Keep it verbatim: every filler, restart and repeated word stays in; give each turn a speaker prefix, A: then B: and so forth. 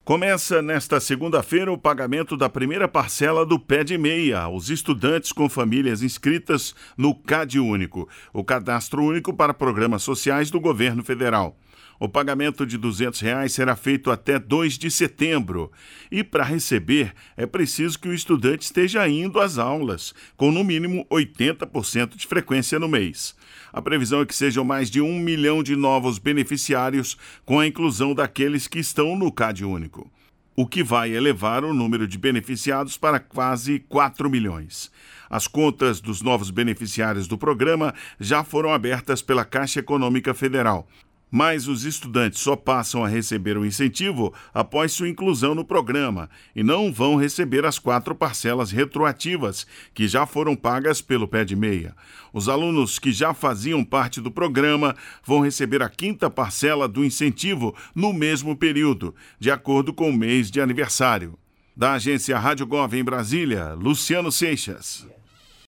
A: Começa nesta segunda-feira o pagamento da primeira parcela do P E D Meia aos estudantes com famílias inscritas no CadÚnico, o Cadastro Único para Programas Sociais do Governo Federal. O pagamento de duzentos reais será feito até dois de setembro. E para receber, é preciso que o estudante esteja indo às aulas, com no mínimo oitenta por cento de frequência no mês. A previsão é que sejam mais de um milhão de novos beneficiários, com a inclusão daqueles que estão no CadÚnico, o que vai elevar o número de beneficiados para quase quatro milhões. As contas dos novos beneficiários do programa já foram abertas pela Caixa Econômica Federal. Mas os estudantes só passam a receber o incentivo após sua inclusão no programa e não vão receber as quatro parcelas retroativas que já foram pagas pelo P E D Meia. Os alunos que já faziam parte do programa vão receber a quinta parcela do incentivo no mesmo período, de acordo com o mês de aniversário. Da agência Rádio Gov em Brasília, Luciano Seixas.